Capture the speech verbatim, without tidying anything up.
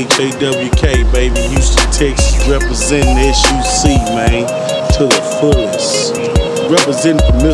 H A W K, baby, Houston, Texas, representing S U C, man, to the fullest. Representing for